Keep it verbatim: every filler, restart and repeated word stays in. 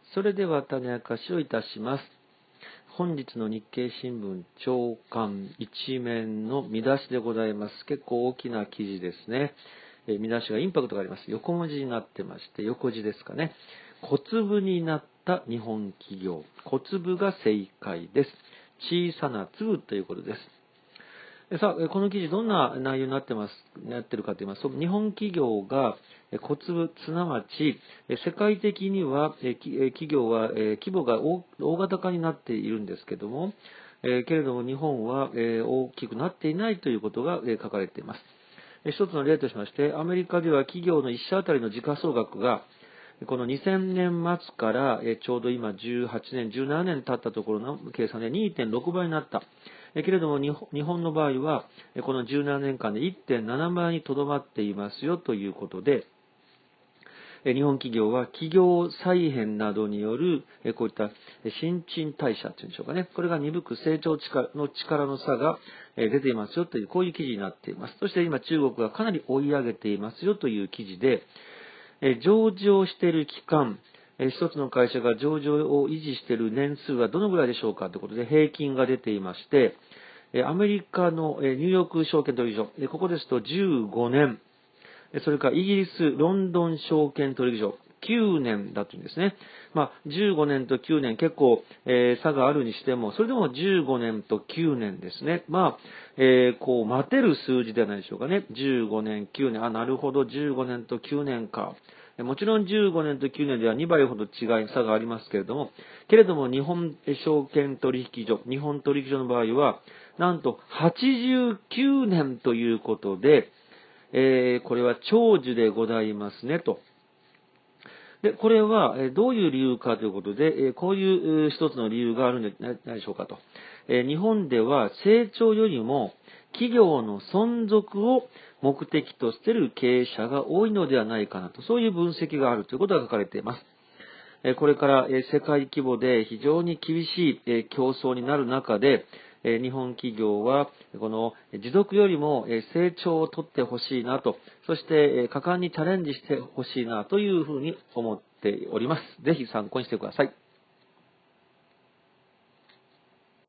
それでは種明かしをいたします。本日の日経新聞朝刊一面の見出しでございます。結構大きな記事ですね。え見出しがインパクトがあります。横文字になってまして、横字ですかね。小粒になった日本企業。小粒が正解です。小さな粒ということです。さあ、この記事どんな内容になってます、なってるかと言いますと、日本企業が小粒、すなわち、世界的には企業は規模が大型化になっているんですけども、けれども日本は大きくなっていないということが書かれています。一つの例としまして、アメリカでは企業の一社あたりの時価総額がこのにせんねん末からちょうど今じゅうはちねん、じゅうななねん経ったところの計算で にてんろくばいになった。けれども日本の場合はこのじゅうななねんかんで いってんななばいにとどまっていますよということで、日本企業は企業再編などによるこういった新陳代謝というんでしょうかね。これが鈍く成長の力の差が出ていますよという、こういう記事になっています。そして今中国がかなり追い上げていますよという記事で、上場している期間、一つの会社が上場を維持している年数はどのぐらいでしょうかということで平均が出ていまして、アメリカのニューヨーク証券取引所、ここですとじゅうごねん、それからイギリスロンドン証券取引所、きゅうねんだというんですね。まあ、じゅうごねんときゅうねん結構、えー、差があるにしても、それでもじゅうごねんときゅうねんですね。まあ、えー、こう、待てる数字ではないでしょうかね。じゅうごねん、きゅうねん、あ、なるほど、じゅうごねんときゅうねんか。もちろんじゅうごねんときゅうねんではにばいほど違い、差がありますけれども、けれども日本証券取引所、日本取引所の場合は、なんとはちじゅうきゅうねんということで、えー、これは長寿でございますねと。で、これはどういう理由かということで、こういう一つの理由があるんじゃないでしょうかと。日本では成長よりも企業の存続を目的としている経営者が多いのではないかなと、そういう分析があるということが書かれています。これから世界規模で非常に厳しい競争になる中で、日本企業はこの持続よりも成長をとってほしいなと、そして果敢にチャレンジしてほしいなというふうに思っております。ぜひ参考にしてください。